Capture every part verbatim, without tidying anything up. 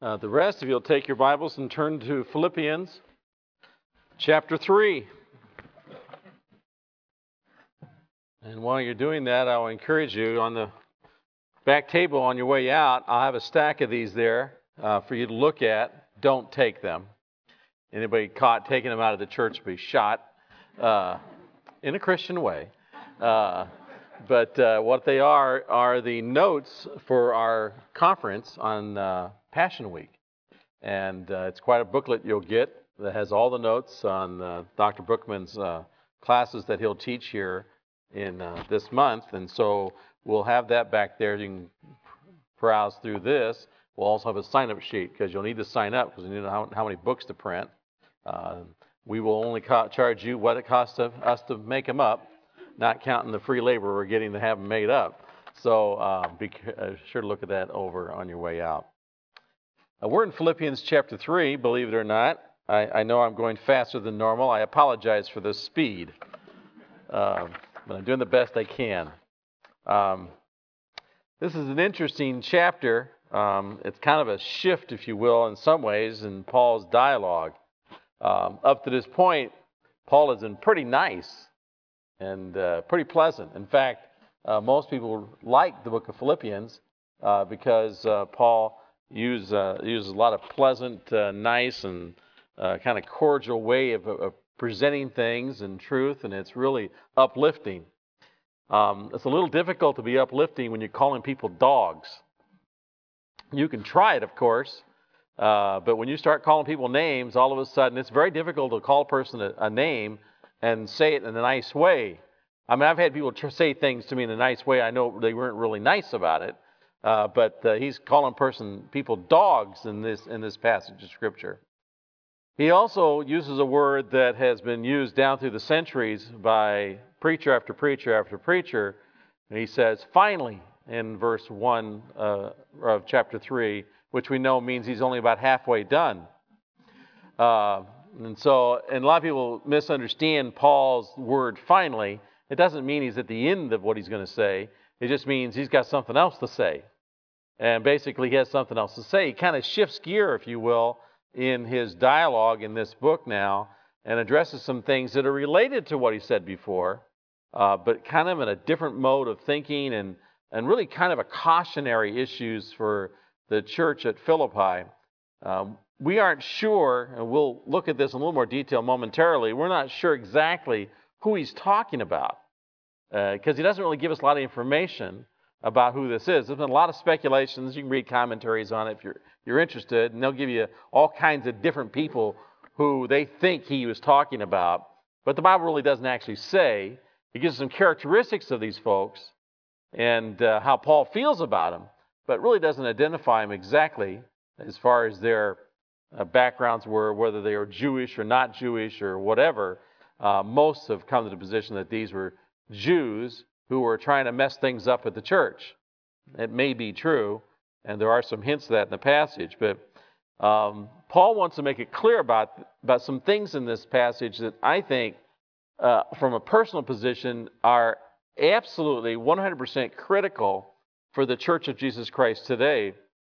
Uh, the rest of you will take your Bibles and turn to Philippians chapter three. And while you're doing that, I'll encourage you on the back table on your way out, I'll have a stack of these there uh, for you to look at. Don't take them. Anybody caught taking them out of the church will be shot uh, in a Christian way. Uh, but uh, what they are are the notes for our conference on uh, Passion Week. And uh, it's quite a booklet you'll get that has all the notes on uh, Doctor Bookman's uh, classes that he'll teach here in uh, this month. And so we'll have that back there. You can browse through this. We'll also have a sign-up sheet because you'll need to sign up because you need to know how, how many books to print. Uh, we will only co- charge you what it costs of us to make them up, not counting the free labor we're getting to have them made up. So uh, be uh, sure to look at that over on your way out. Uh, we're in Philippians chapter three, believe it or not. I, I know I'm going faster than normal. I apologize for the speed, uh, but I'm doing the best I can. Um, this is an interesting chapter. Um, it's kind of a shift, if you will, in some ways, in Paul's dialogue. Um, up to this point, Paul has been pretty nice and uh, pretty pleasant. In fact, uh, most people like the book of Philippians uh, because uh, Paul use, uh, uses a lot of pleasant, uh, nice, and uh, kind of cordial way of, of presenting things and truth, and it's really uplifting. Um, it's a little difficult to be uplifting when you're calling people dogs. You can try it, of course, uh, but when you start calling people names, all of a sudden it's very difficult to call a person a, a name and say it in a nice way. I mean, I've had people tr- say things to me in a nice way. I know they weren't really nice about it. Uh, but uh, he's calling person people dogs in this in this passage of Scripture. He also uses a word that has been used down through the centuries by preacher after preacher after preacher. And he says, finally, in verse one uh, of chapter three, which we know means he's only about halfway done. Uh, and so, and a lot of people misunderstand Paul's word finally. It doesn't mean he's at the end of what he's going to say. It just means he's got something else to say. And basically, he has something else to say. He kind of shifts gear, if you will, in his dialogue in this book now and addresses some things that are related to what he said before, uh, but kind of in a different mode of thinking and, and really kind of a cautionary issues for the church at Philippi. Um, we aren't sure, and we'll look at this in a little more detail momentarily, we're not sure exactly who he's talking about because uh, he doesn't really give us a lot of information about who this is. There's been a lot of speculations. You can read commentaries on it if you're you're interested, and they'll give you all kinds of different people who they think he was talking about. But the Bible really doesn't actually say. It gives some characteristics of these folks and uh, how Paul feels about them, but really doesn't identify them exactly as far as their uh, backgrounds were, whether they were Jewish or not Jewish or whatever. Uh, most have come to the position that these were Jews who were trying to mess things up at the church. It may be true, and there are some hints of that in the passage, but um, Paul wants to make it clear about, about some things in this passage that I think, uh, from a personal position, are absolutely one hundred percent critical for the Church of Jesus Christ today.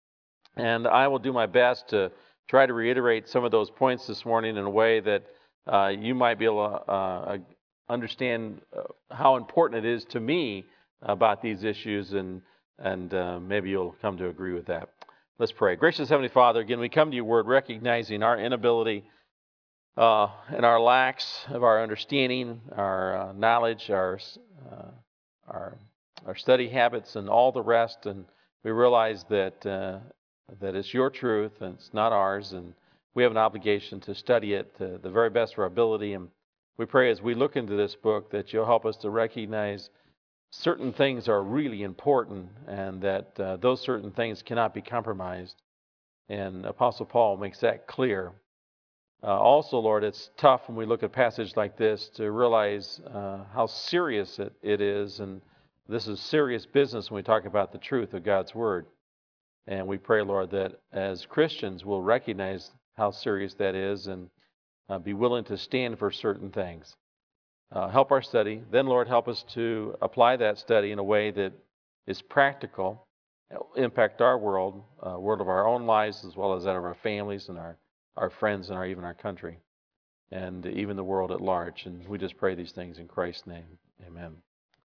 And I will do my best to try to reiterate some of those points this morning in a way that uh, you might be able to uh, understand uh, how important it is to me about these issues, and and uh, maybe you'll come to agree with that. Let's pray. Gracious Heavenly Father, again, we come to your word recognizing our inability uh, and our lacks of our understanding, our uh, knowledge, our, uh, our our study habits, and all the rest. And we realize that uh, that it's your truth and it's not ours, and we have an obligation to study it to the very best of our ability. And we pray as we look into this book that you'll help us to recognize certain things are really important and that uh, those certain things cannot be compromised. And Apostle Paul makes that clear. Uh, also, Lord, it's tough when we look at a passage like this to realize uh, how serious it, it is. And this is serious business when we talk about the truth of God's Word. And we pray, Lord, that as Christians we'll recognize how serious that is and uh, be willing to stand for certain things. Uh, help our study. Then, Lord, help us to apply that study in a way that is practical impact our world, uh, world of our own lives, as well as that of our families and our, our friends and our even our country, and even the world at large. And we just pray these things in Christ's name. Amen.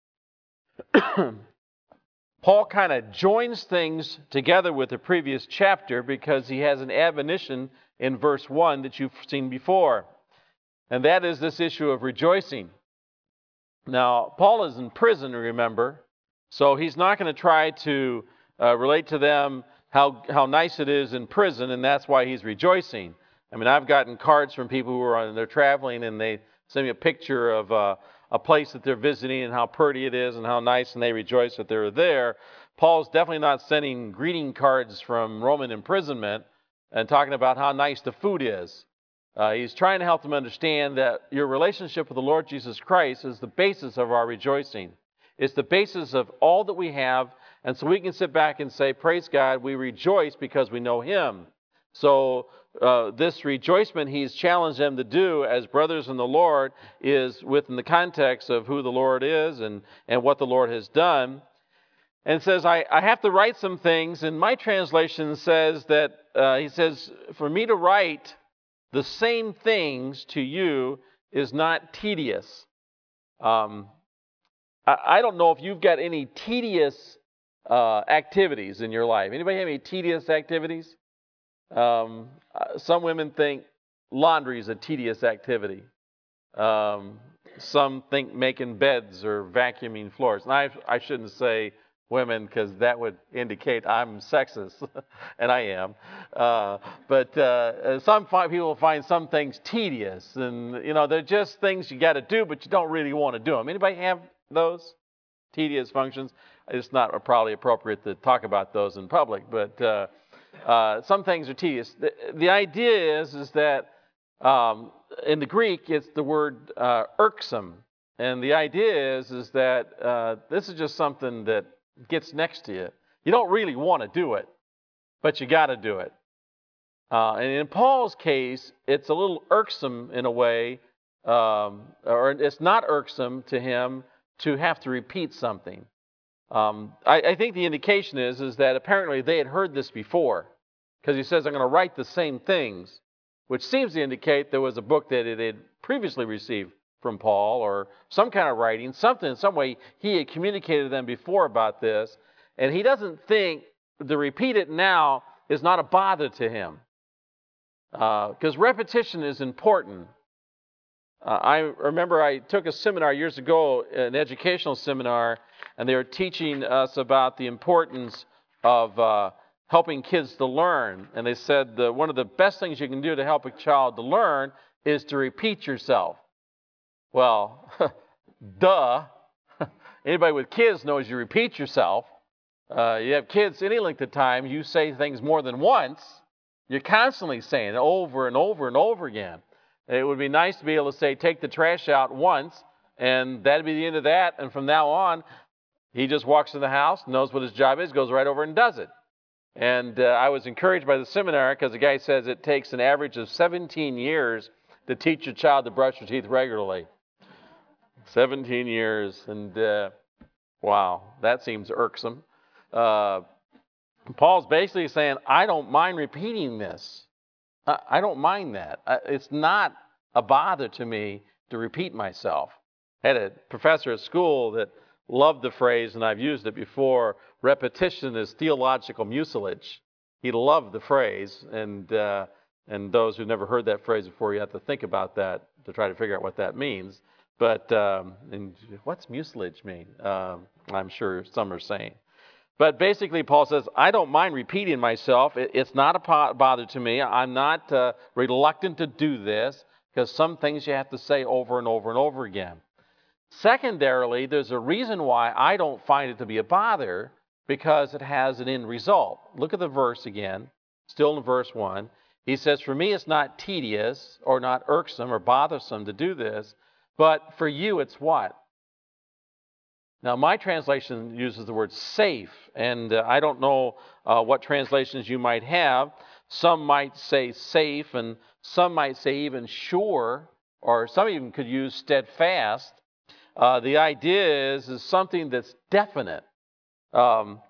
Paul kind of joins things together with the previous chapter because he has an admonition in verse one that you've seen before. And that is this issue of rejoicing. Now, Paul is in prison, remember, so he's not going to try to uh, relate to them how, how nice it is in prison, and that's why he's rejoicing. I mean, I've gotten cards from people who are on, they're traveling, and they send me a picture of uh, a place that they're visiting and how pretty it is and how nice, and they rejoice that they're there. Paul's definitely not sending greeting cards from Roman imprisonment and talking about how nice the food is. Uh, he's trying to help them understand that your relationship with the Lord Jesus Christ is the basis of our rejoicing. It's the basis of all that we have, and so we can sit back and say, praise God, we rejoice because we know Him. So uh, this rejoicement he's challenged them to do as brothers in the Lord is within the context of who the Lord is and, and what the Lord has done. And says, I, I have to write some things, and my translation says that, uh, he says, for me to write the same things to you is not tedious. Um, I, I don't know if you've got any tedious uh, activities in your life. Anybody have any tedious activities? Um, uh, some women think laundry is a tedious activity. Um, some think making beds or vacuuming floors. And I, I shouldn't say women because that would indicate I'm sexist, and I am. Uh, but uh, some fi- people find some things tedious, and you know they're just things you got to do, but you don't really want to do them. Anybody have those tedious functions? It's not probably appropriate to talk about those in public, but uh, uh, some things are tedious. The, the idea is is that um, in the Greek it's the word uh, irksome, and the idea is is that uh, this is just something that gets next to you. You don't really want to do it, but you got to do it. Uh, and in Paul's case, it's a little irksome in a way, um, or it's not irksome to him to have to repeat something. Um, I, I think the indication is, is that apparently they had heard this before, because he says, I'm going to write the same things, which seems to indicate there was a book that it had previously received from Paul, or some kind of writing, something in some way he had communicated to them before about this, and he doesn't think to repeat it now is not a bother to him, because uh, repetition is important. Uh, I remember I took a seminar years ago, an educational seminar, and they were teaching us about the importance of uh, helping kids to learn, and they said that one of the best things you can do to help a child to learn is to repeat yourself. Well, duh. Anybody with kids knows you repeat yourself. Uh, you have kids any length of time, you say things more than once. You're constantly saying it over and over and over again. It would be nice to be able to say, take the trash out once, and that'd be the end of that. And from now on, he just walks in the house, knows what his job is, goes right over and does it. And uh, I was encouraged by the seminar because the guy says it takes an average of seventeen years to teach a child to brush their teeth regularly. seventeen years, and uh, wow, that seems irksome. Uh, Paul's basically saying, I don't mind repeating this. I, I don't mind that. I, it's not a bother to me to repeat myself. I had a professor at school that loved the phrase, and I've used it before, repetition is theological mucilage. He loved the phrase, and uh, and those who've never heard that phrase before, you have to think about that to try to figure out what that means. But um, and what's mucilage mean? Um, I'm sure some are saying. But basically, Paul says, I don't mind repeating myself. It, it's not a bother to me. I'm not uh, reluctant to do this because some things you have to say over and over and over again. Secondarily, there's a reason why I don't find it to be a bother, because it has an end result. Look at the verse again, still in verse one. He says, for me it's not tedious or not irksome or bothersome to do this, but for you it's what? Now, my translation uses the word safe, and uh, I don't know uh, what translations you might have. Some might say safe, and some might say even sure, or some even could use steadfast. Uh, the idea is, is something that's definite. Um,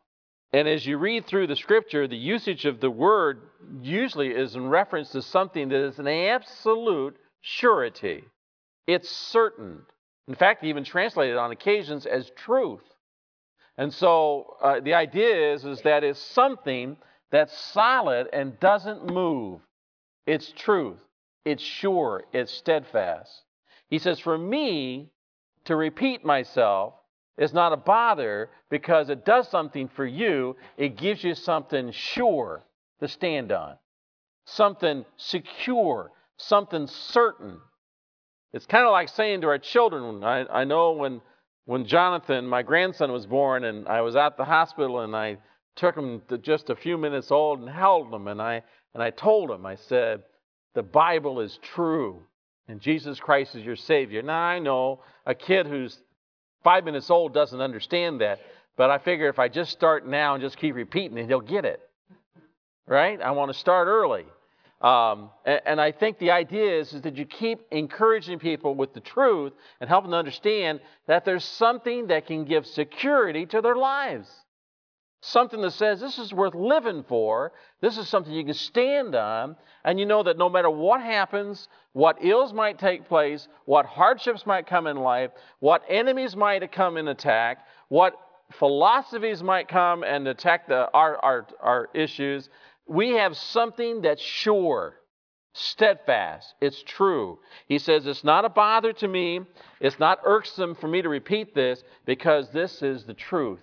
And as you read through the scripture, the usage of the word usually is in reference to something that is an absolute surety. It's certain. In fact, even translated on occasions as truth. And so uh, the idea is, is that it's something that's solid and doesn't move. It's truth. It's sure. It's steadfast. He says, for me to repeat myself is not a bother because it does something for you. It gives you something sure to stand on, something secure, something certain. It's kind of like saying to our children, I, I know when, when Jonathan, my grandson, was born and I was at the hospital and I took him to just a few minutes old and held him and I, and I told him, I said, the Bible is true and Jesus Christ is your Savior. Now I know a kid who's five minutes old doesn't understand that, but I figure if I just start now and just keep repeating it, he'll get it, right? I want to start early. Um, and, and I think the idea is, is that you keep encouraging people with the truth and helping them understand that there's something that can give security to their lives. Something that says this is worth living for. This is something you can stand on. And you know that no matter what happens, what ills might take place, what hardships might come in life, what enemies might come and attack, what philosophies might come and attack the, our, our, our issues, we have something that's sure, steadfast. It's true. He says it's not a bother to me. It's not irksome for me to repeat this because this is the truth.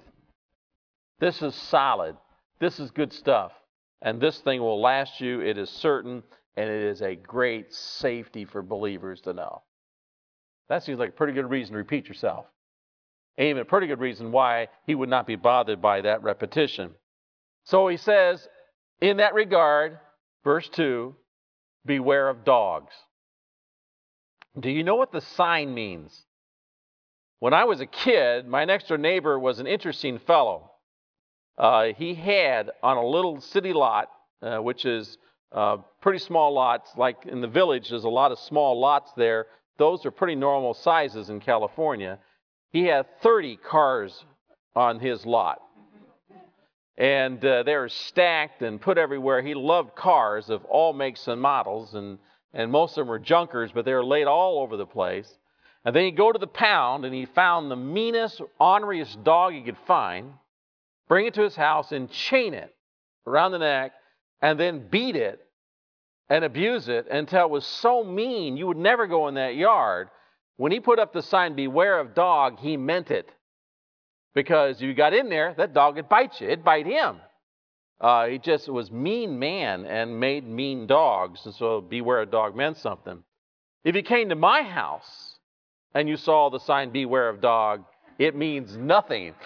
This is solid. This is good stuff. And this thing will last you. It is certain. And it is a great safety for believers to know. That seems like a pretty good reason to repeat yourself. And even a pretty good reason why he would not be bothered by that repetition. So he says, in that regard, verse two, beware of dogs. Do you know what the sign means? When I was a kid, my next door neighbor was an interesting fellow. Uh, he had on a little city lot, uh, which is uh, pretty small lots, like in the village, there's a lot of small lots there. Those are pretty normal sizes in California. He had thirty cars on his lot. And uh, they were stacked and put everywhere. He loved cars of all makes and models, and, and most of them were junkers, but they were laid all over the place. And then he'd go to the pound, and he found the meanest, orneriest dog he could find, bring it to his house and chain it around the neck, and then beat it and abuse it until it was so mean you would never go in that yard. When he put up the sign, beware of dog, he meant it. Because if you got in there, that dog would bite you. It'd bite him. Uh, he just was mean man and made mean dogs. And so beware of dog meant something. If you came to my house and you saw the sign, beware of dog, it means nothing.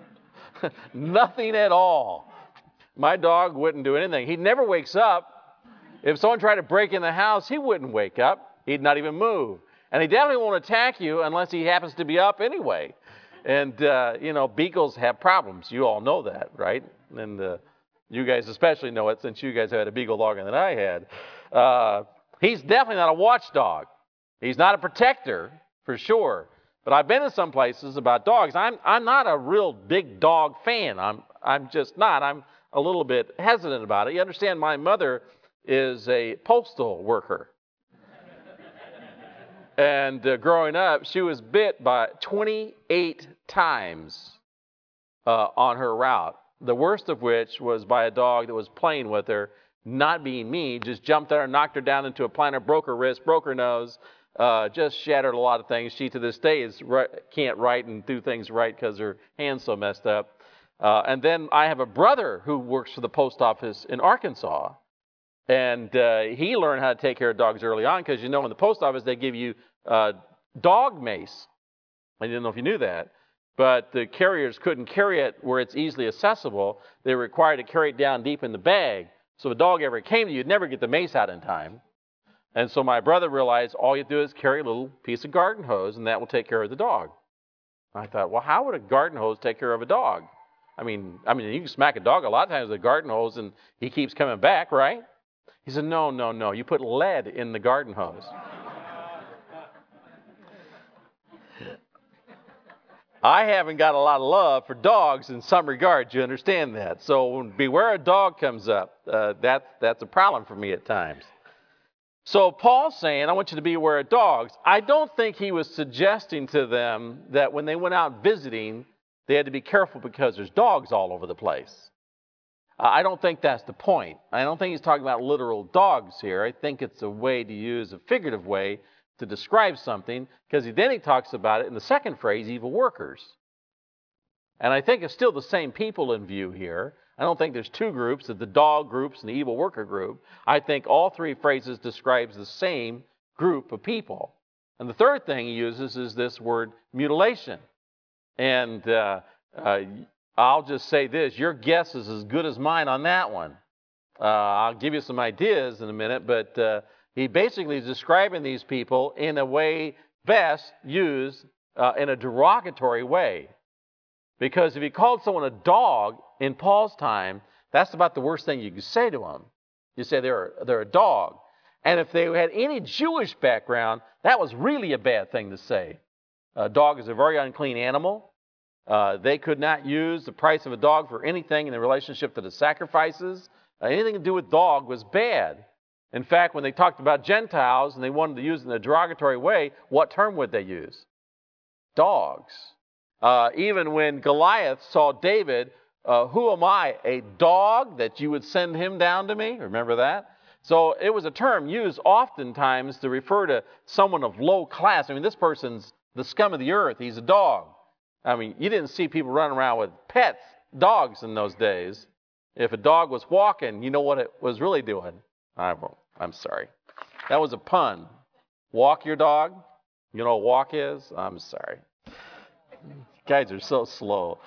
Nothing at all. My dog wouldn't do anything. He never wakes up. If someone tried to break in the house, he wouldn't wake up. He'd not even move. And he definitely won't attack you unless he happens to be up anyway. And, uh, you know, beagles have problems. You all know that, right? And uh, you guys especially know it since you guys had a beagle longer than I had. Uh, he's definitely not a watchdog. He's not a protector, for sure. But I've been in some places about dogs. I'm I'm not a real big dog fan. I'm I'm just not. I'm a little bit hesitant about it. You understand, my mother is a postal worker. And uh, growing up, she was bit by twenty-eight times uh, on her route. The worst of which was by a dog that was playing with her, not being mean, just jumped at her, knocked her down into a planter, broke her wrist, broke her nose, uh, just shattered a lot of things. She, to this day, is right, can't write and do things right because her hand's so messed up. Uh, and then I have a brother who works for the post office in Arkansas. And uh, he learned how to take care of dogs early on because, you know, in the post office, they give you uh, dog mace. I didn't know if you knew that. But the carriers couldn't carry it where it's easily accessible. They were required to carry it down deep in the bag. So if a dog ever came to you, you'd never get the mace out in time. And so my brother realized all you do is carry a little piece of garden hose, and that will take care of the dog. I thought, well, how would a garden hose take care of a dog? I mean, I mean, you can smack a dog a lot of times with a garden hose, and he keeps coming back, right? He said, no, no, no. You put lead in the garden hose. I haven't got a lot of love for dogs in some regards. You understand that? So when beware a dog comes up, uh, that's, that's a problem for me at times. So Paul's saying, I want you to be aware of dogs. I don't think he was suggesting to them that when they went out visiting, they had to be careful because there's dogs all over the place. Uh, I don't think that's the point. I don't think he's talking about literal dogs here. I think it's a way to use a figurative way to describe something, because he, then he talks about it in the second phrase, evil workers. And I think it's still the same people in view here. I don't think there's two groups, the dog groups and the evil worker group. I think all three phrases describes the same group of people. And the third thing he uses is this word mutilation. And uh, uh, I'll just say this, your guess is as good as mine on that one. Uh, I'll give you some ideas in a minute, but uh, he basically is describing these people in a way best used uh, in a derogatory way. Because if he called someone a dog in Paul's time, that's about the worst thing you could say to them. You say they're, they're a dog. And if they had any Jewish background, that was really a bad thing to say. A dog is a very unclean animal. Uh, they could not use the price of a dog for anything in the relationship to the sacrifices. Uh, anything to do with dog was bad. In fact, when they talked about Gentiles and they wanted to use it in a derogatory way, what term would they use? Dogs. Uh, even when Goliath saw David, uh, who am I, a dog that you would send him down to me? Remember that? So it was a term used oftentimes to refer to someone of low class. I mean, this person's the scum of the earth. He's a dog. I mean, you didn't see people running around with pets, dogs in those days. If a dog was walking, you know what it was really doing. I'm, I'm sorry. That was a pun. Walk your dog. You know what walk is? I'm sorry. Guys are so slow.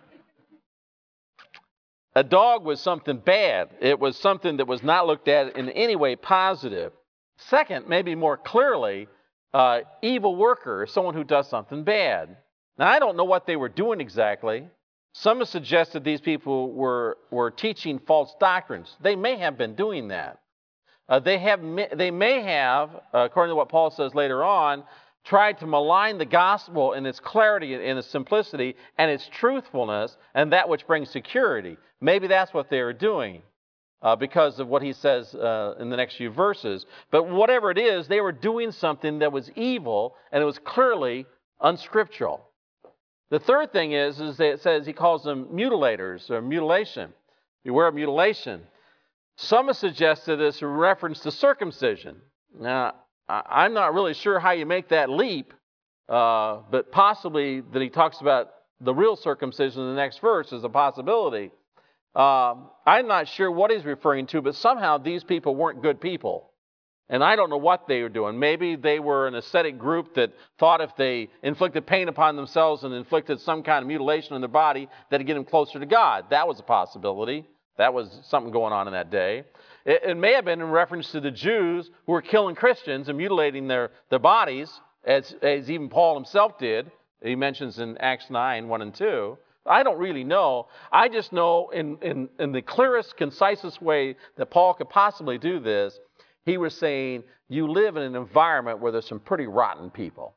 A dog was something bad. It was something that was not looked at in any way positive. Second, maybe more clearly, uh, evil worker, someone who does something bad. Now, I don't know what they were doing exactly. Some have suggested these people were, were teaching false doctrines. They may have been doing that. Uh, they, have, they may have, uh, according to what Paul says later on, tried to malign the gospel in its clarity and its simplicity and its truthfulness and that which brings security. Maybe that's what they were doing uh, because of what he says uh, in the next few verses. But whatever it is, they were doing something that was evil and it was clearly unscriptural. The third thing is, is that it says he calls them mutilators or mutilation. Beware of mutilation. Some have suggested this in reference to circumcision. Now, I'm not really sure how you make that leap, uh, but possibly that he talks about the real circumcision in the next verse is a possibility. Um, I'm not sure what he's referring to, but somehow these people weren't good people. And I don't know what they were doing. Maybe they were an ascetic group that thought if they inflicted pain upon themselves and inflicted some kind of mutilation on their body, that'd get them closer to God. That was a possibility. That was something going on in that day. It, it may have been in reference to the Jews who were killing Christians and mutilating their, their bodies, as, as even Paul himself did. He mentions in Acts nine, one and two. I don't really know. I just know in, in, in the clearest, concisest way that Paul could possibly do this, he was saying, you live in an environment where there's some pretty rotten people.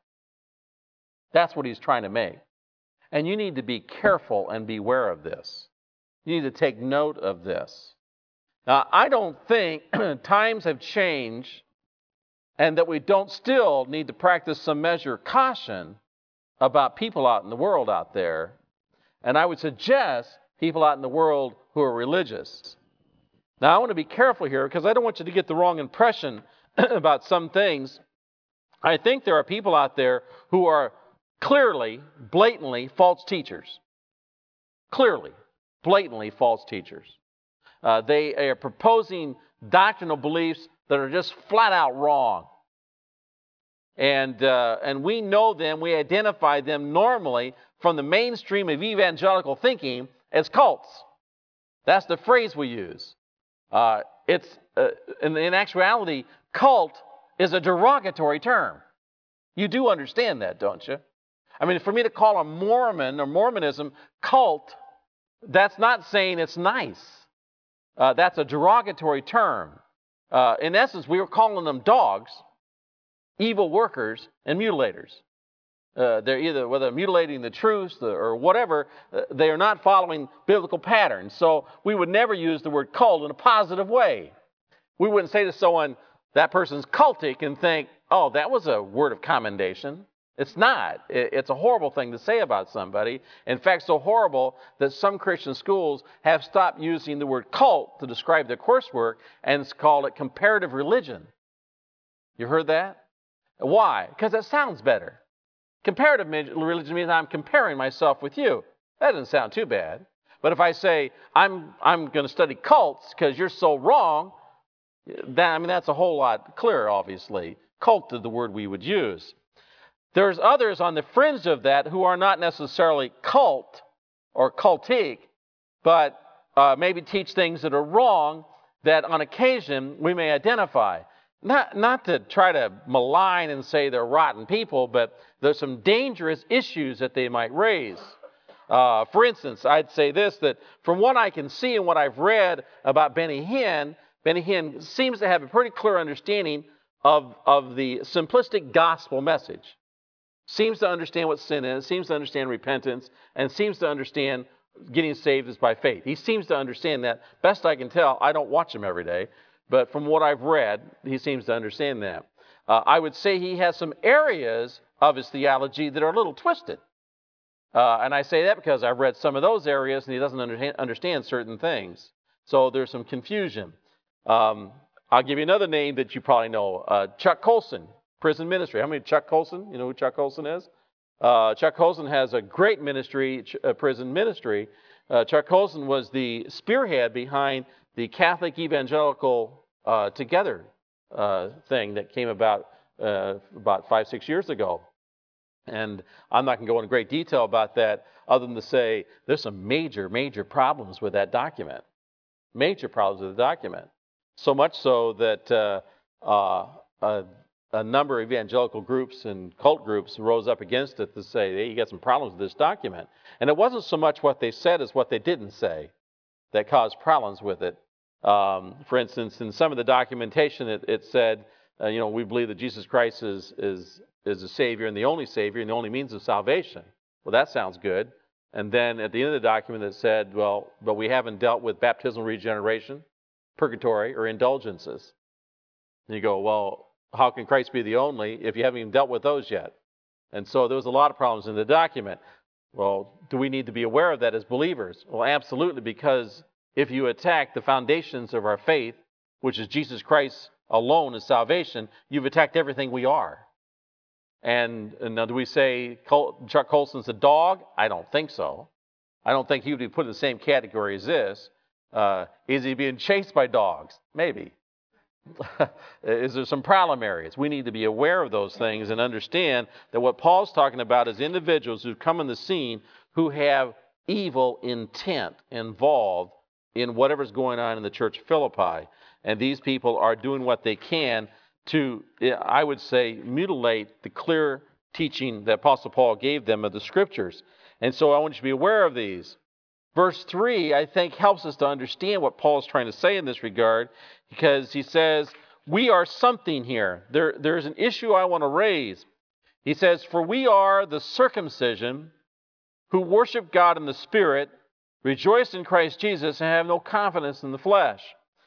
That's what he's trying to make. And you need to be careful and beware of this. You need to take note of this. Now, I don't think times have changed and that we don't still need to practice some measure of caution about people out in the world out there. And I would suggest people out in the world who are religious. Now, I want to be careful here because I don't want you to get the wrong impression about some things. I think there are people out there who are clearly, blatantly false teachers. Clearly, blatantly false teachers. Uh, they are proposing doctrinal beliefs that are just flat out wrong. And, uh, and we know them, we identify them normally from the mainstream of evangelical thinking as cults. That's the phrase we use. Uh, it's uh, in, in actuality, cult is a derogatory term. You do understand that, don't you? I mean, for me to call a Mormon or Mormonism cult, that's not saying it's nice. Uh, that's a derogatory term. Uh, in essence, we were calling them dogs, evil workers, and mutilators. Uh, they're either, whether mutilating the truth or whatever, uh, they are not following biblical patterns. So we would never use the word cult in a positive way. We wouldn't say to someone, that person's cultic, and think, oh, that was a word of commendation. It's not. It's a horrible thing to say about somebody. In fact, so horrible that some Christian schools have stopped using the word cult to describe their coursework and it's called it comparative religion. You heard that? Why? Because that sounds better. Comparative religion means I'm comparing myself with you. That doesn't sound too bad. But if I say, I'm, I'm going to study cults because you're so wrong, that, I mean, that's a whole lot clearer, obviously. Cult is the word we would use. There's others on the fringe of that who are not necessarily cult or cultic, but uh, maybe teach things that are wrong that on occasion we may identify. Not, not to try to malign and say they're rotten people, but there's some dangerous issues that they might raise. Uh, for instance, I'd say this, that from what I can see and what I've read about Benny Hinn, Benny Hinn seems to have a pretty clear understanding of, of the simplistic gospel message. Seems to understand what sin is, seems to understand repentance, and seems to understand getting saved is by faith. He seems to understand that. Best I can tell, I don't watch him every day, but from what I've read, he seems to understand that. Uh, I would say he has some areas of his theology that are a little twisted. Uh, and I say that because I've read some of those areas and he doesn't under- understand certain things. So there's some confusion. Um, I'll give you another name that you probably know, uh, Chuck Colson. Prison ministry. How many Chuck Colson? You know who Chuck Colson is? Uh, Chuck Colson has a great ministry, ch- uh, prison ministry. Uh, Chuck Colson was the spearhead behind the Catholic Evangelical uh, Together uh, thing that came about uh, about five, six years ago. And I'm not going to go into great detail about that other than to say there's some major, major problems with that document. Major problems with the document. So much so that uh, uh, uh, a number of evangelical groups and cult groups rose up against it to say, hey, you got some problems with this document. And it wasn't so much what they said as what they didn't say that caused problems with it. Um, for instance, in some of the documentation, it, it said, uh, you know, we believe that Jesus Christ is, is, is the Savior and the only Savior and the only means of salvation. Well, that sounds good. And then at the end of the document, it said, well, but we haven't dealt with baptismal regeneration, purgatory, or indulgences. And you go, well, how can Christ be the only if you haven't even dealt with those yet? And so there was a lot of problems in the document. Well, do we need to be aware of that as believers? Well, absolutely, because if you attack the foundations of our faith, which is Jesus Christ alone as salvation, you've attacked everything we are. And, and now do we say Col- Chuck Colson's a dog? I don't think so. I don't think he would be put in the same category as this. Uh, is he being chased by dogs? Maybe. Is there some problem areas? We need to be aware of those things and understand that what Paul's talking about is individuals who come on the scene who have evil intent involved in whatever's going on in the church of Philippi. And these people are doing what they can to, I would say, mutilate the clear teaching that Apostle Paul gave them of the Scriptures. And so I want you to be aware of these. Verse three, I think, helps us to understand what Paul is trying to say in this regard, because he says, we are something here. There, there's an issue I want to raise. He says, for we are the circumcision who worship God in the Spirit, rejoice in Christ Jesus, and have no confidence in the flesh.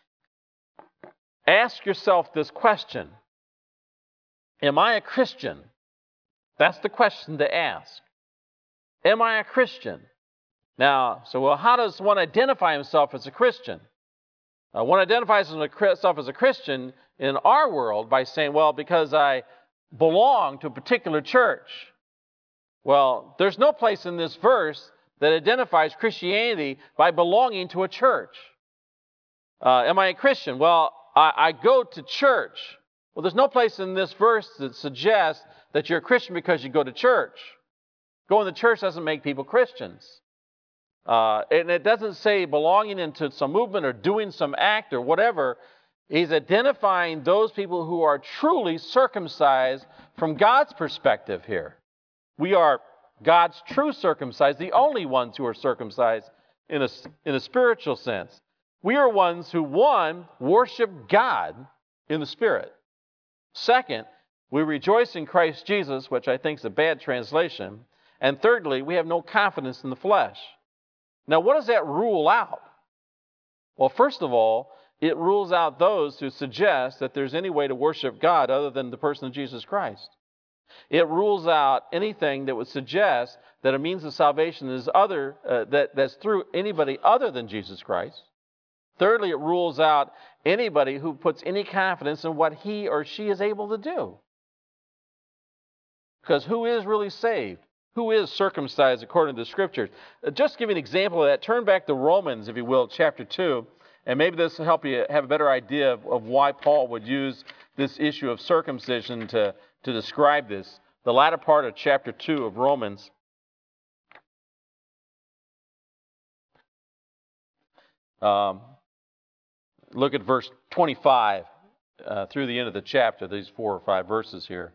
Ask yourself this question. Am I a Christian? That's the question to ask. Am I a Christian? Now, so well, how does one identify himself as a Christian? Uh, one identifies himself as a Christian in our world by saying, well, because I belong to a particular church. Well, there's no place in this verse that identifies Christianity by belonging to a church. Uh, am I a Christian? Well, I, I go to church. Well, there's no place in this verse that suggests that you're a Christian because you go to church. Going to church doesn't make people Christians. Uh, and it doesn't say belonging into some movement or doing some act or whatever. He's identifying those people who are truly circumcised from God's perspective here. We are God's true circumcised, the only ones who are circumcised in a, in a spiritual sense. We are ones who, one, worship God in the Spirit. Second, We rejoice in Christ Jesus, which I think is a bad translation. And thirdly, we have no confidence in the flesh. Now, what does that rule out? Well, first of all, it rules out those who suggest that there's any way to worship God other than the person of Jesus Christ. It rules out anything that would suggest that a means of salvation is other uh, that, that's through anybody other than Jesus Christ. Thirdly, it rules out anybody who puts any confidence in what he or she is able to do. Because who is really saved? Who is circumcised according to the Scriptures? Uh, just to give you an example of that, turn back to Romans, if you will, chapter two, and maybe this will help you have a better idea of, of why Paul would use this issue of circumcision to, to describe this. The latter part of chapter two of Romans. Um, look at verse twenty-five uh, through the end of the chapter, these four or five verses here.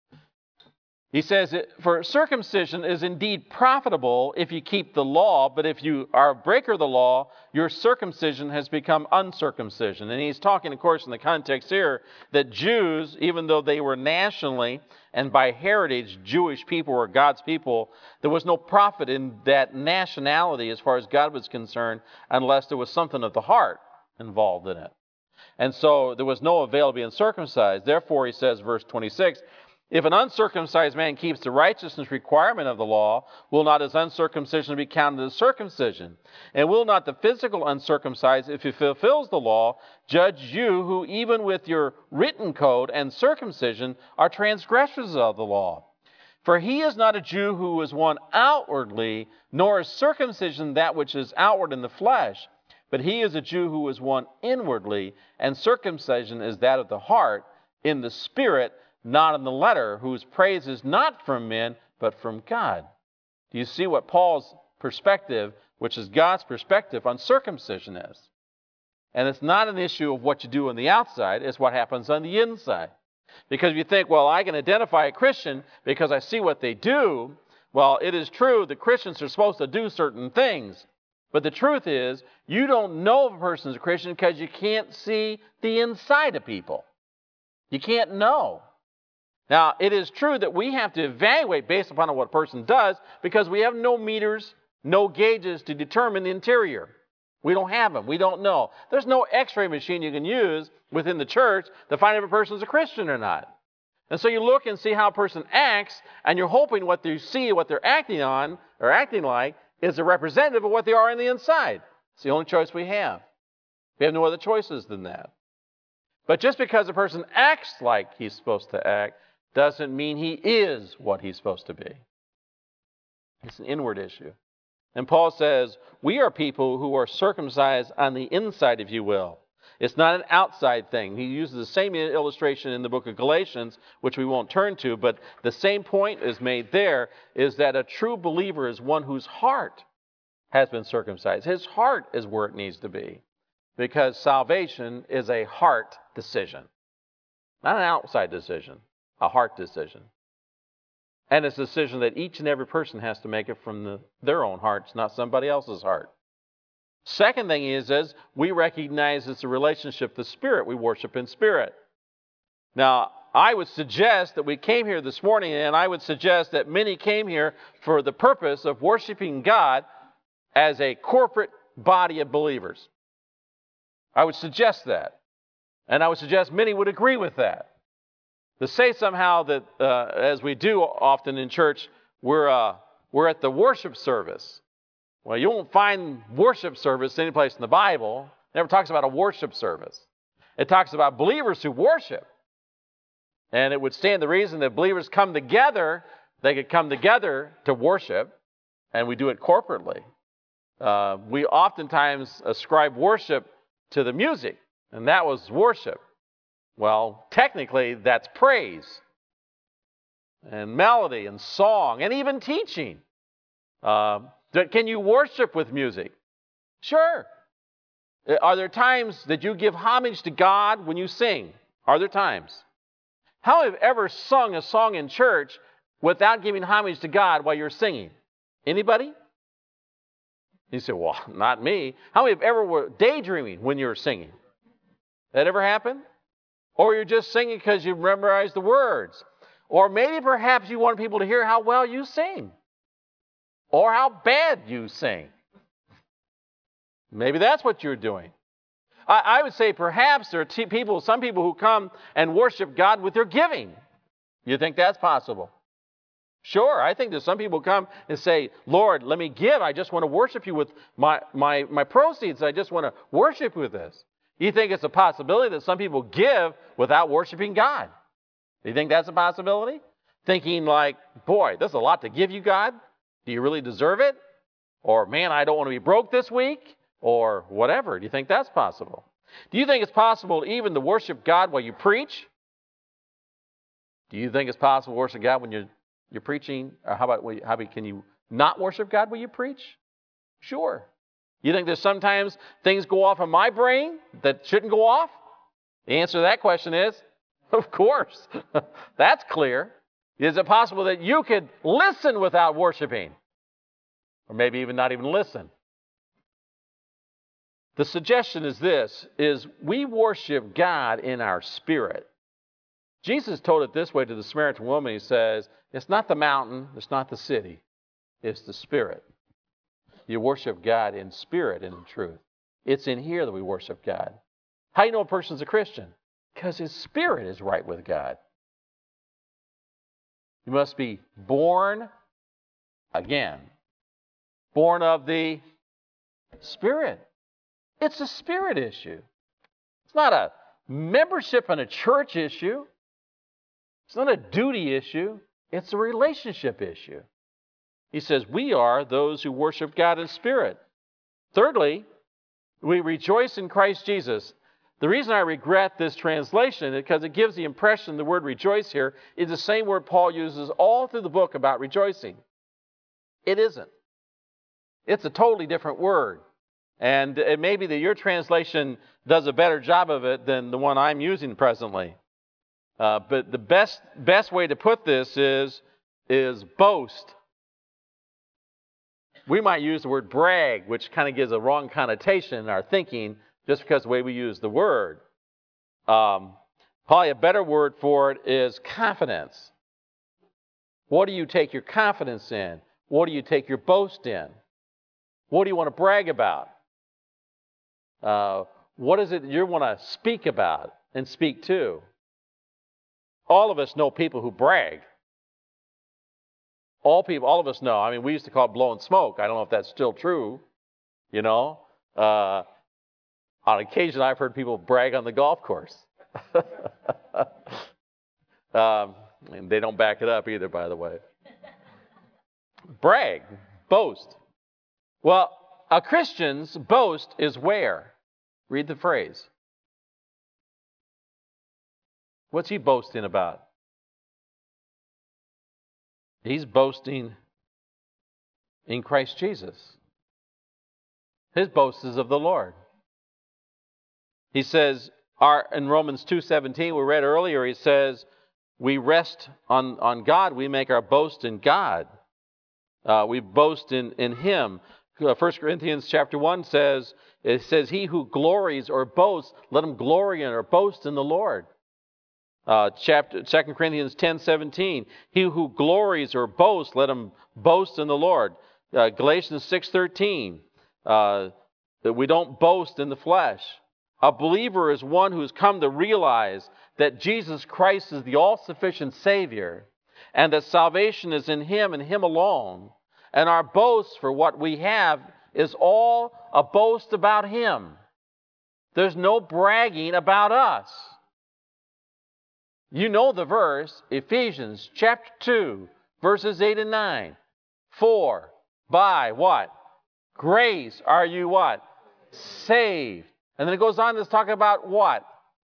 He says, for circumcision is indeed profitable if you keep the law, but if you are a breaker of the law, your circumcision has become uncircumcision. And he's talking, of course, in the context here, that Jews, even though they were nationally and by heritage Jewish people or God's people, there was no profit in that nationality as far as God was concerned, unless there was something of the heart involved in it. And so there was no avail to be uncircumcised. Therefore, he says, verse twenty-six, if an uncircumcised man keeps the righteousness requirement of the law, will not his uncircumcision be counted as circumcision? And will not the physical uncircumcised, if he fulfills the law, judge you who even with your written code and circumcision are transgressors of the law? For he is not a Jew who is one outwardly, nor is circumcision that which is outward in the flesh, but he is a Jew who is one inwardly, and circumcision is that of the heart, in the spirit, not in the letter, whose praise is not from men, but from God. Do you see what Paul's perspective, which is God's perspective on circumcision is? And it's not an issue of what you do on the outside, it's what happens on the inside. Because if you think, well, I can identify a Christian because I see what they do, well, it is true that Christians are supposed to do certain things. But the truth is, you don't know if a person is a Christian because you can't see the inside of people. You can't know. Now, it is true that we have to evaluate based upon what a person does because we have no meters, no gauges to determine the interior. We don't have them. We don't know. There's no x-ray machine you can use within the church to find if a person is a Christian or not. And so you look and see how a person acts, and you're hoping what you see, what they're acting on or acting like, is a representative of what they are on the inside. It's the only choice we have. We have no other choices than that. But just because a person acts like he's supposed to act doesn't mean he is what he's supposed to be. It's an inward issue. And Paul says, we are people who are circumcised on the inside, if you will. It's not an outside thing. He uses the same illustration in the book of Galatians, which we won't turn to, but the same point is made there, is that a true believer is one whose heart has been circumcised. His heart is where it needs to be, because salvation is a heart decision, not an outside decision. A heart decision. And it's a decision that each and every person has to make it from the, their own hearts, not somebody else's heart. Second thing is, is we recognize it's a relationship with Spirit. We worship in Spirit. Now, I would suggest that we came here this morning, and I would suggest that many came here for the purpose of worshiping God as a corporate body of believers. I would suggest that. And I would suggest many would agree with that. To say somehow that, uh, as we do often in church, we're, uh, we're at the worship service. Well, you won't find worship service any place in the Bible. It never talks about a worship service. It talks about believers who worship. And it would stand the reason that believers come together, they could come together to worship, and we do it corporately. Uh, we oftentimes ascribe worship to the music, and that was worship. Well, technically, that's praise and melody and song and even teaching. Uh, can you worship with music? Sure. Are there times that you give homage to God when you sing? Are there times? How have you ever sung a song in church without giving homage to God while you're singing? Anybody? You say, well, not me. How many have ever were daydreaming when you were singing? That ever happened? Or you're just singing because you memorized the words. Or maybe perhaps you want people to hear how well you sing. Or how bad you sing. Maybe that's what you're doing. I, I would say perhaps there are t- people, some people who come and worship God with their giving. You think that's possible? Sure, I think there's some people who come and say, Lord, let me give. I just want to worship you with my, my, my proceeds. I just want to worship you with this. You think it's a possibility that some people give without worshiping God? Do you think that's a possibility? Thinking like, boy, there's a lot to give you, God. Do you really deserve it? Or, man, I don't want to be broke this week. Or whatever. Do you think that's possible? Do you think it's possible even to worship God while you preach? Do you think it's possible to worship God when you're, you're preaching? Or how about, how about can you not worship God when you preach? Sure. You think there's sometimes things go off in my brain that shouldn't go off? The answer to that question is, of course. That's clear. Is it possible that you could listen without worshiping? Or maybe even not even listen? The suggestion is this, is we worship God in our spirit. Jesus told it this way to the Samaritan woman. He says, it's not the mountain, it's not the city, it's the spirit. You worship God in spirit and in truth. It's in here that we worship God. How do you know a person's a Christian? Because his spirit is right with God. You must be born again. Born of the Spirit. It's a spirit issue. It's not a membership in a church issue. It's not a duty issue. It's a relationship issue. He says, we are those who worship God in spirit. Thirdly, we rejoice in Christ Jesus. The reason I regret this translation is because it gives the impression the word rejoice here is the same word Paul uses all through the book about rejoicing. It isn't. It's a totally different word. And it may be that your translation does a better job of it than the one I'm using presently. Uh, but the best best way to put this is, is boast. We might use the word brag, which kind of gives a wrong connotation in our thinking just because of the way we use the word. Um, probably a better word for it is confidence. What do you take your confidence in? What do you take your boast in? What do you want to brag about? Uh, what is it you want to speak about and speak to? All of us know people who brag. All people, all of us know. I mean, we used to call it blowing smoke. I don't know if that's still true. You know, uh, on occasion I've heard people brag on the golf course. um, and they don't back it up either, by the way. Brag, boast. Well, a Christian's boast is where? Read the phrase. What's he boasting about? He's boasting in Christ Jesus. His boast is of the Lord. He says, our, in Romans two seventeen, we read earlier, he says, we rest on, on God, we make our boast in God. Uh, we boast in, in Him. First Corinthians chapter one says, it says, he who glories or boasts, let him glory in or boast in the Lord. Uh, chapter Second Corinthians ten seventeen, he who glories or boasts, let him boast in the Lord. Uh, Galatians six thirteen, uh, that we don't boast in the flesh. A believer is one who's come to realize that Jesus Christ is the all-sufficient Savior and that salvation is in Him and Him alone. And our boast for what we have is all a boast about Him. There's no bragging about us. You know the verse, Ephesians chapter two, verses eight and nine. For by what? Grace are you what? Saved. And then it goes on to talk about what?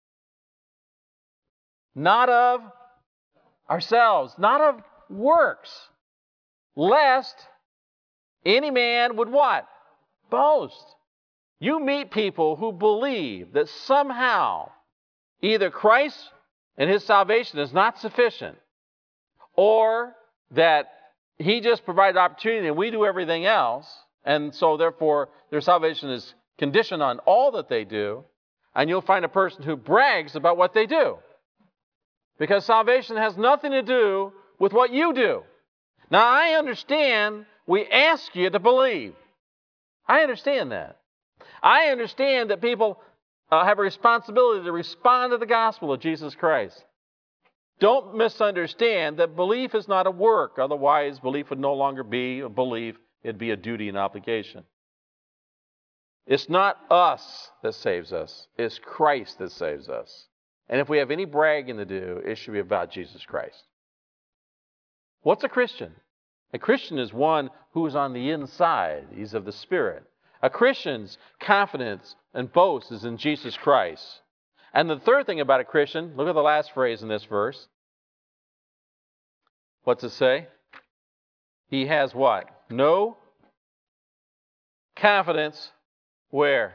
Not of ourselves, not of works, lest any man would what? Boast. You meet people who believe that somehow either Christ and His salvation is not sufficient, or that He just provided opportunity and we do everything else, and so therefore their salvation is conditioned on all that they do. and you'll find a person who brags about what they do. Because salvation has nothing to do with what you do. Now, I understand we ask you to believe. I understand that. I understand that people uh, have a responsibility to respond to the gospel of Jesus Christ. Don't misunderstand that belief is not a work. Otherwise, belief would no longer be a belief. It'd be a duty and obligation. It's not us that saves us. It's Christ that saves us. And if we have any bragging to do, it should be about Jesus Christ. What's a Christian? A Christian is one who is on the inside. He's of the Spirit. A Christian's confidence and boast is in Jesus Christ. And the third thing about a Christian, look at the last phrase in this verse. What's it say? He has what? No confidence where?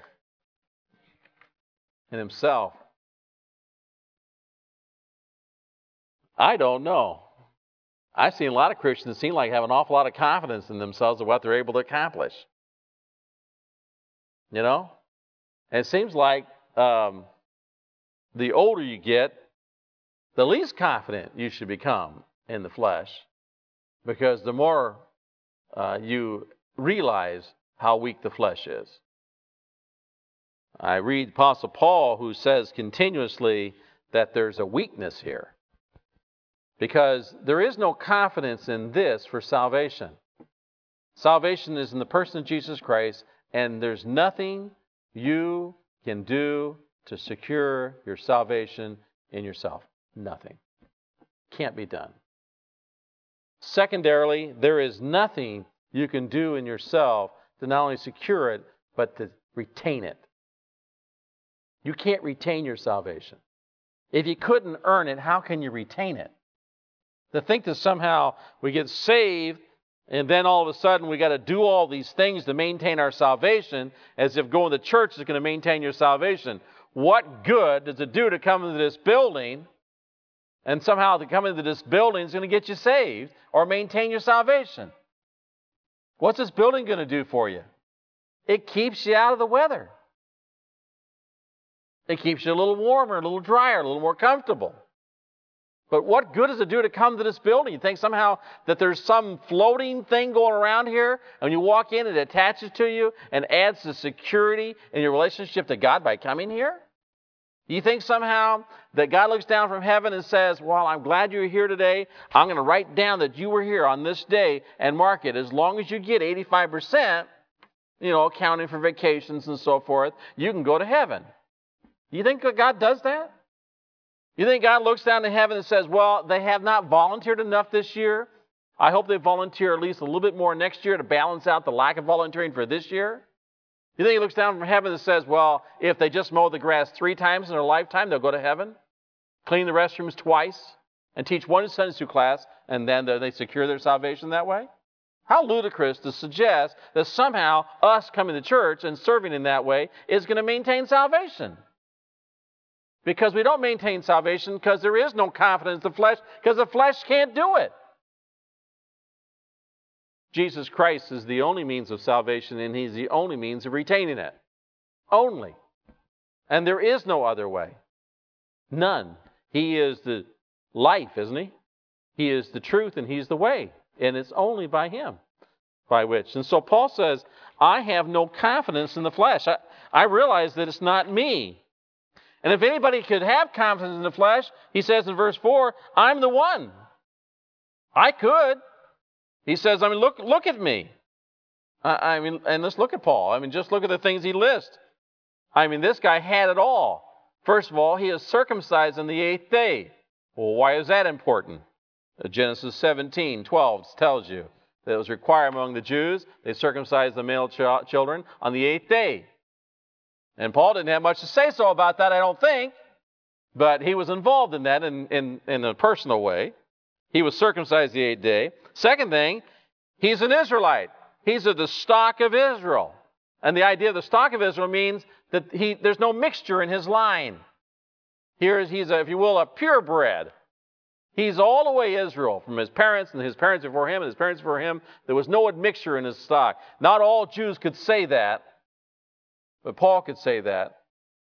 In himself. I don't know. I've seen a lot of Christians that seem like have an awful lot of confidence in themselves of what they're able to accomplish. You know? And it seems like um, the older you get, the least confident you should become in the flesh, because the more uh, you realize how weak the flesh is. I read Apostle Paul, who says continuously that there's a weakness here, because there is no confidence in this for salvation. Salvation is in the person of Jesus Christ, and there's nothing you can do to secure your salvation in yourself. Nothing. Can't be done. Secondarily, there is nothing you can do in yourself to not only secure it, but to retain it. You can't retain your salvation. If you couldn't earn it, how can you retain it? To think that somehow we get saved and then all of a sudden we got to do all these things to maintain our salvation, as if going to church is going to maintain your salvation. What good does it do to come into this building and somehow to come into this building is going to get you saved or maintain your salvation? What's this building going to do for you? It keeps you out of the weather. It keeps you a little warmer, a little drier, a little more comfortable. But what good does it do to come to this building? You think somehow that there's some floating thing going around here, and when you walk in, it attaches to you and adds to security in your relationship to God by coming here? You think somehow that God looks down from heaven and says, well, I'm glad you're here today. I'm going to write down that you were here on this day and mark it. As long as you get eighty-five percent, you know, accounting for vacations and so forth, you can go to heaven. You think that God does that? You think God looks down to heaven and says, well, they have not volunteered enough this year. I hope they volunteer at least a little bit more next year to balance out the lack of volunteering for this year? You think he looks down from heaven and says, well, if they just mow the grass three times in their lifetime, they'll go to heaven? Clean the restrooms twice and teach one Sunday school class, and then they secure their salvation that way? How ludicrous to suggest that somehow us coming to church and serving in that way is going to maintain salvation. Because we don't maintain salvation because there is no confidence in the flesh, because the flesh can't do it. Jesus Christ is the only means of salvation, and He's the only means of retaining it. Only. And there is no other way. None. He is the life, isn't He? He is the truth, and He's the way. And it's only by Him by which. And so Paul says, I have no confidence in the flesh. I, I realize that it's not me. And if anybody could have confidence in the flesh, he says in verse four, I'm the one. I could. He says, I mean, look, look at me. I, I mean, and let's look at Paul. I mean, just look at the things he lists. I mean, this guy had it all. First of all, he is circumcised on the eighth day. Well, why is that important? Genesis seventeen twelve tells you that it was required among the Jews. They circumcised the male ch- children on the eighth day. And Paul didn't have much to say so about that, I don't think. But he was involved in that in, in, in a personal way. He was circumcised the eighth day. Second thing, he's an Israelite. He's of the stock of Israel. And the idea of the stock of Israel means that he there's no mixture in his line. Here he's, a, if you will, a purebred. He's all the way Israel, from his parents and his parents before him and his parents before him. There was no admixture in his stock. Not all Jews could say that. But Paul could say that.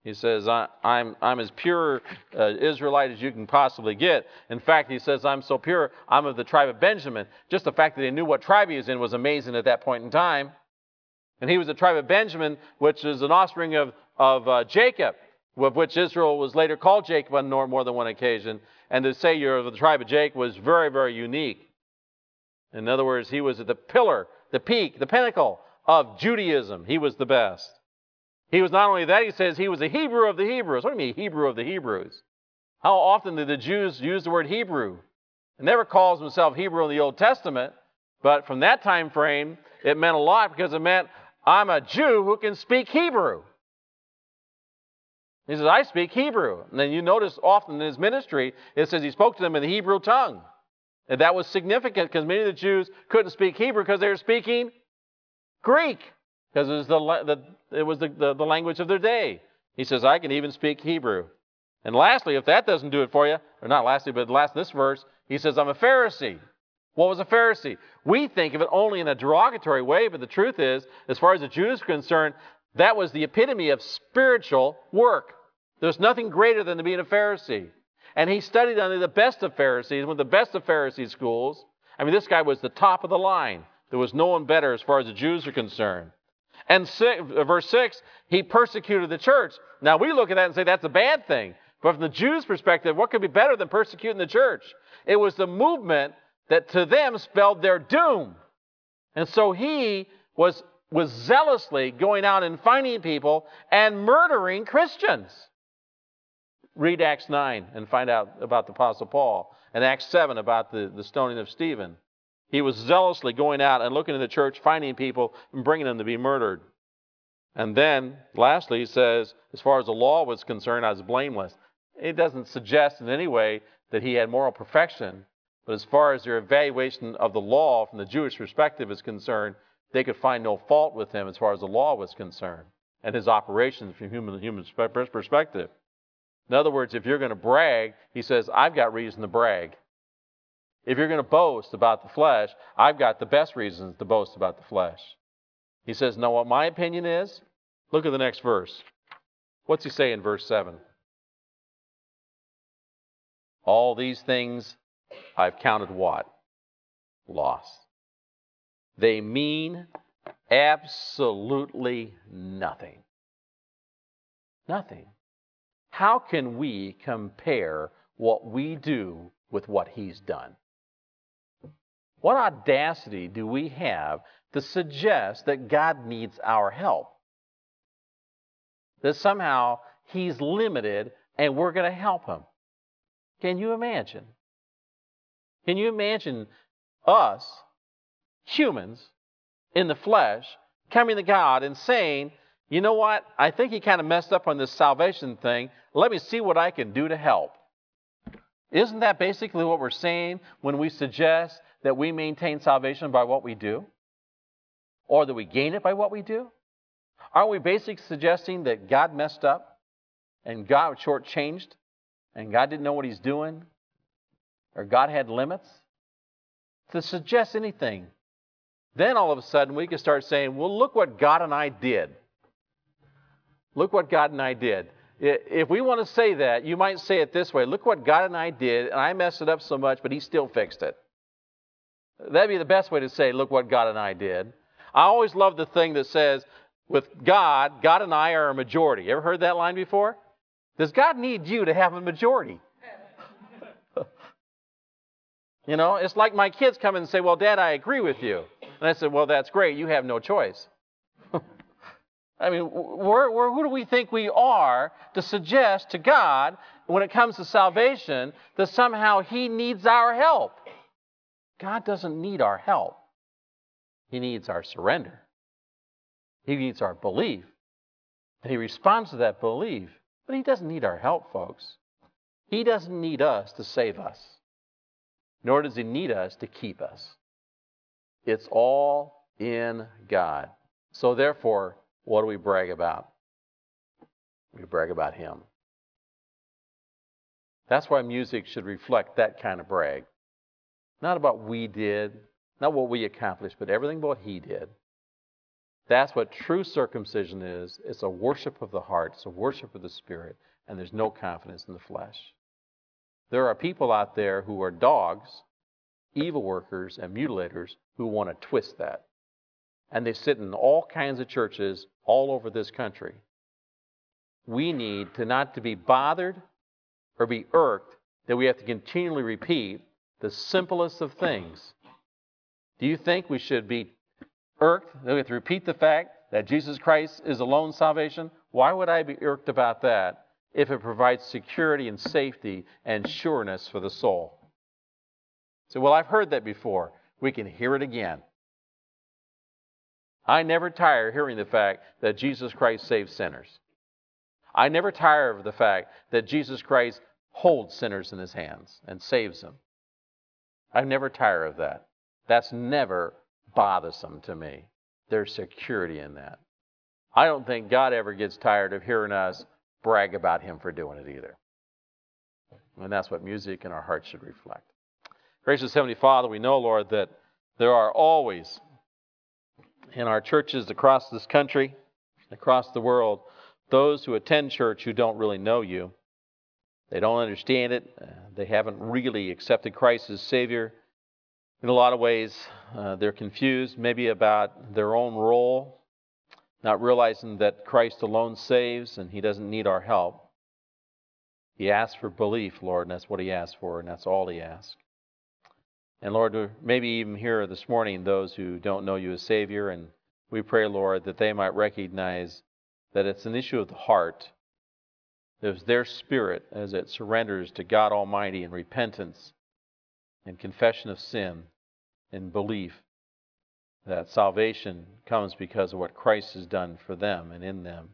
He says, I, I'm, I'm as pure uh, Israelite as you can possibly get. In fact, he says, I'm so pure, I'm of the tribe of Benjamin. Just the fact that they knew what tribe he was in was amazing at that point in time. And he was the tribe of Benjamin, which is an offspring of, of uh, Jacob, of which Israel was later called Jacob on more than one occasion. And to say you're of the tribe of Jacob was very, very unique. In other words, he was at the pillar, the peak, the pinnacle of Judaism. He was the best. He was not only that, he says he was a Hebrew of the Hebrews. What do you mean, Hebrew of the Hebrews? How often did the Jews use the word Hebrew? It never calls himself Hebrew in the Old Testament, but from that time frame, it meant a lot because it meant, I'm a Jew who can speak Hebrew. He says, I speak Hebrew. And then you notice often in his ministry, it says he spoke to them in the Hebrew tongue. And that was significant because many of the Jews couldn't speak Hebrew because they were speaking Greek. Because it was, the, the, it was the, the, the language of their day. He says, I can even speak Hebrew. And lastly, if that doesn't do it for you, or not lastly, but last in this verse, he says, I'm a Pharisee. What was a Pharisee? We think of it only in a derogatory way, but the truth is, as far as the Jews are concerned, that was the epitome of spiritual work. There's nothing greater than to be a Pharisee. And he studied under the best of Pharisees, one of the best of Pharisee schools. I mean, this guy was the top of the line. There was no one better as far as the Jews are concerned. And six, verse six, he persecuted the church. Now, we look at that and say that's a bad thing. But from the Jews' perspective, what could be better than persecuting the church? It was the movement that to them spelled their doom. And so he was, was zealously going out and finding people and murdering Christians. Read Acts nine and find out about the Apostle Paul. And Acts seven about the, the stoning of Stephen. He was zealously going out and looking in the church, finding people and bringing them to be murdered. And then, lastly, he says, as far as the law was concerned, I was blameless. It doesn't suggest in any way that he had moral perfection. But as far as their evaluation of the law from the Jewish perspective is concerned, they could find no fault with him as far as the law was concerned and his operations from human human perspective. In other words, if you're going to brag, he says, I've got reason to brag. If you're going to boast about the flesh, I've got the best reasons to boast about the flesh. He says, know what my opinion is? Look at the next verse. What's he say in verse seven? All these things I've counted what? Loss. They mean absolutely nothing. Nothing. How can we compare what we do with what he's done? What audacity do we have to suggest that God needs our help? That somehow he's limited and we're going to help him. Can you imagine? Can you imagine us, humans, in the flesh, coming to God and saying, you know what? I think he kind of messed up on this salvation thing. Let me see what I can do to help. Isn't that basically what we're saying when we suggest that we maintain salvation by what we do? Or that we gain it by what we do? Aren't we basically suggesting that God messed up and God shortchanged and God didn't know what he's doing? Or God had limits? To suggest anything. Then all of a sudden we can start saying, well, look what God and I did. Look what God and I did. If we want to say that, you might say it this way. Look what God and I did, and I messed it up so much, but he still fixed it. That'd be the best way to say, look what God and I did. I always love the thing that says, with God, God and I are a majority. You ever heard that line before? Does God need you to have a majority? You know, it's like my kids come in and say, well, Dad, I agree with you. And I said, well, that's great. You have no choice. I mean, we're, we're, who do we think we are to suggest to God, when it comes to salvation, that somehow he needs our help? God doesn't need our help. He needs our surrender. He needs our belief. And he responds to that belief. But he doesn't need our help, folks. He doesn't need us to save us. Nor does he need us to keep us. It's all in God. So therefore, what do we brag about? We brag about him. That's why music should reflect that kind of brag. Not about we did, not what we accomplished, but everything what he did. That's what true circumcision is. It's a worship of the heart. It's a worship of the Spirit. And there's no confidence in the flesh. There are people out there who are dogs, evil workers, and mutilators who want to twist that. And they sit in all kinds of churches all over this country. We need to not to be bothered or be irked that we have to continually repeat the simplest of things. Do you think we should be irked that we have to repeat the fact that Jesus Christ is alone salvation? Why would I be irked about that if it provides security and safety and sureness for the soul? So, well, I've heard that before. We can hear it again. I never tire hearing the fact that Jesus Christ saves sinners. I never tire of the fact that Jesus Christ holds sinners in his hands and saves them. I never tire of that. That's never bothersome to me. There's security in that. I don't think God ever gets tired of hearing us brag about him for doing it either. And that's what music in our hearts should reflect. Gracious Heavenly Father, we know, Lord, that there are always in our churches across this country, across the world, those who attend church who don't really know you. They don't understand it. Uh, they haven't really accepted Christ as Savior. In a lot of ways, uh, they're confused maybe about their own role, not realizing that Christ alone saves and he doesn't need our help. He asks for belief, Lord, and that's what he asks for, and that's all he asks. And Lord, maybe even here this morning, those who don't know you as Savior, and we pray, Lord, that they might recognize that it's an issue of the heart. There's their spirit as it surrenders to God Almighty in repentance and confession of sin and belief that salvation comes because of what Christ has done for them and in them.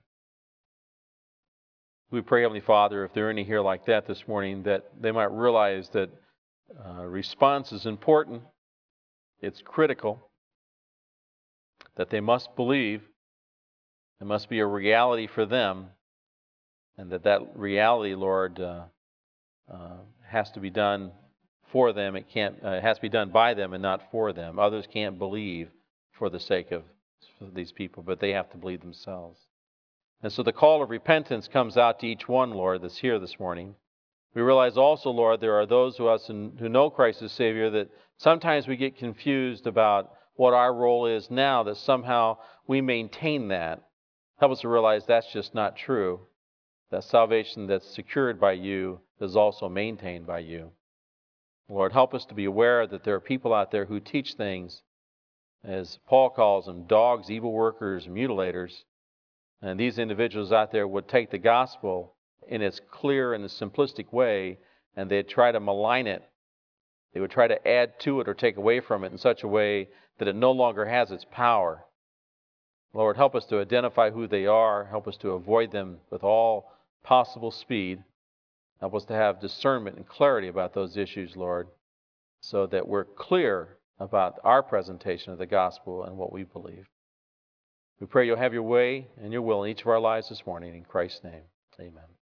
We pray, Heavenly Father, if there are any here like that this morning, that they might realize that uh, response is important, it's critical, that they must believe, it must be a reality for them, and that that reality, Lord, uh, uh, has to be done for them. It can't. Uh, it has to be done by them and not for them. Others can't believe for the sake of these people, but they have to believe themselves. And so the call of repentance comes out to each one, Lord, that's here this morning. We realize also, Lord, there are those of us who know Christ as Savior that sometimes we get confused about what our role is now, that somehow we maintain that. Help us to realize that's just not true. That salvation that's secured by you is also maintained by you. Lord, help us to be aware that there are people out there who teach things, as Paul calls them, dogs, evil workers, mutilators. And these individuals out there would take the gospel in its clear and the simplistic way, and they'd try to malign it. They would try to add to it or take away from it in such a way that it no longer has its power. Lord, help us to identify who they are. Help us to avoid them with all possible speed. Help us to have discernment and clarity about those issues, Lord, so that we're clear about our presentation of the gospel and what we believe. We pray you'll have your way and your will in each of our lives this morning. In Christ's name, amen.